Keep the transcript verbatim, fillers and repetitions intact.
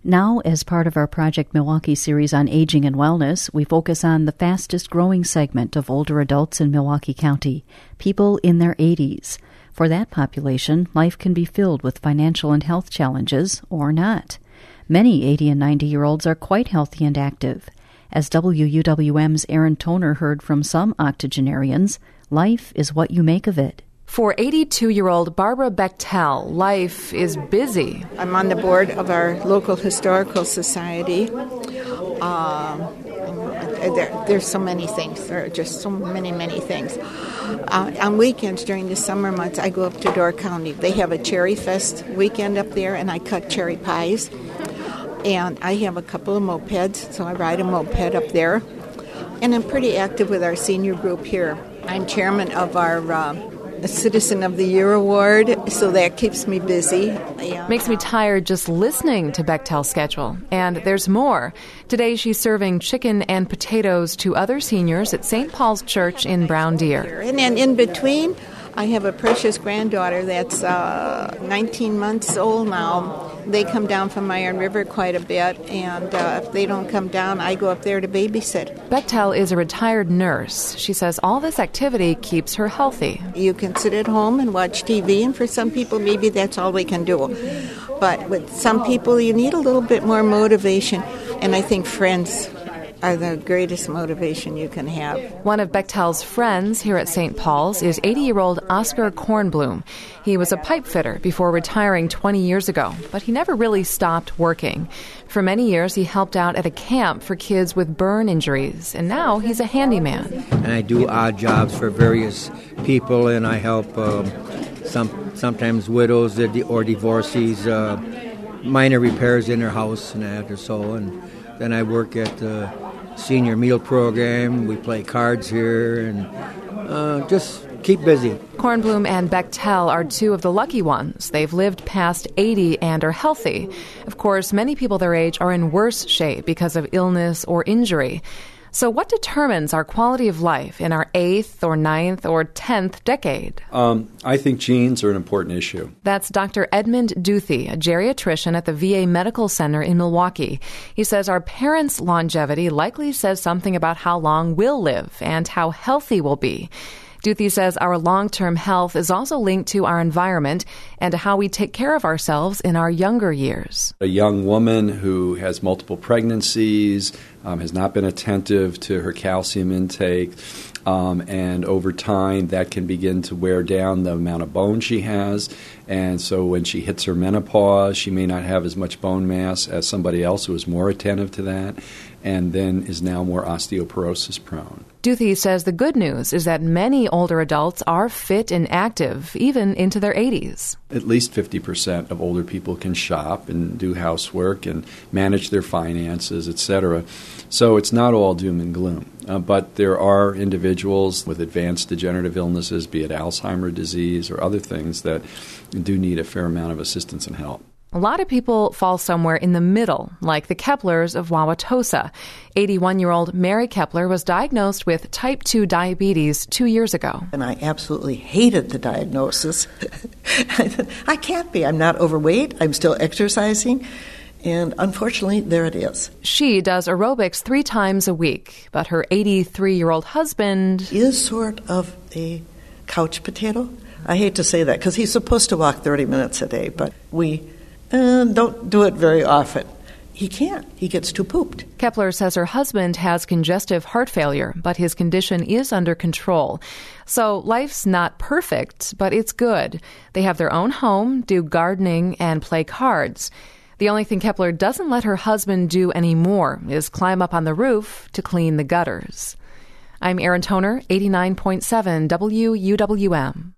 Now, as part of our Project Milwaukee series on aging and wellness, we focus on the fastest growing segment of older adults in Milwaukee County, people in their eighties. For that population, life can be filled with financial and health challenges, or not. Many eighty and ninety-year-olds are quite healthy and active. As W U W M's Aaron Toner heard from some octogenarians, life is what you make of it. For eighty-two-year-old Barbara Bechtel, life is busy. I'm on the board of our local historical society. Um, there, there's so many things. There are just so many, many things. Uh, on weekends during the summer months, I go up to Door County. They have a Cherry Fest weekend up there, and I cut cherry pies. And I have a couple of mopeds, so I ride a moped up there. And I'm pretty active with our senior group here. I'm chairman of our uh, Citizen of the Year Award, so that keeps me busy. Yeah. Makes me tired just listening to Bechtel's schedule. And there's more. Today she's serving chicken and potatoes to other seniors at Saint Paul's Church in Brown Deer. And then in between, I have a precious granddaughter that's uh, nineteen months old now. They come down from Iron River quite a bit, and uh, if they don't come down, I go up there to babysit. Bechtel is a retired nurse. She says all this activity keeps her healthy. You can sit at home and watch T V, and for some people, maybe that's all we can do. But with some people, you need a little bit more motivation, and I think friends are the greatest motivation you can have. One of Bechtel's friends here at Saint Paul's is eighty-year-old Oscar Kornblum. He was a pipe fitter before retiring twenty years ago, but he never really stopped working. For many years, he helped out at a camp for kids with burn injuries, and now he's a handyman. And I do odd jobs for various people, and I help um, some sometimes widows or divorcees, uh, minor repairs in their house and that or so, and then I work at the senior meal program. We play cards here and uh, just keep busy. Kornblum and Bechtel are two of the lucky ones. They've lived past eighty and are healthy. Of course, many people their age are in worse shape because of illness or injury. So what determines our quality of life in our eighth or ninth or tenth decade? Um, I think genes are an important issue. That's Doctor Edmund Duthie, a geriatrician at the V A Medical Center in Milwaukee. He says our parents' longevity likely says something about how long we'll live and how healthy we'll be. Duthie says our long-term health is also linked to our environment and to how we take care of ourselves in our younger years. A young woman who has multiple pregnancies, um, has not been attentive to her calcium intake, um, and over time that can begin to wear down the amount of bone she has. And so when she hits her menopause, she may not have as much bone mass as somebody else who is more attentive to that, and then is now more osteoporosis prone. Duthie says the good news is that many older adults are fit and active, even into their eighties. At least fifty percent of older people can shop and do housework and manage their finances, et cetera. So it's not all doom and gloom. Uh, but there are individuals with advanced degenerative illnesses, be it Alzheimer's disease or other things, that do need a fair amount of assistance and help. A lot of people fall somewhere in the middle, like the Keplers of Wauwatosa. eighty-one-year-old Mary Kepler was diagnosed with type two diabetes two years ago. And I absolutely hated the diagnosis. I said, I can't be. I'm not overweight. I'm still exercising. And unfortunately, there it is. She does aerobics three times a week, but her eighty-three-year-old husband is sort of a couch potato. I hate to say that because he's supposed to walk thirty minutes a day, but we uh, don't do it very often. He can't. He gets too pooped. Kepler says her husband has congestive heart failure, but his condition is under control. So life's not perfect, but it's good. They have their own home, do gardening, and play cards. The only thing Kepler doesn't let her husband do anymore is climb up on the roof to clean the gutters. I'm Aaron Toner, eighty-nine point seven W U W M.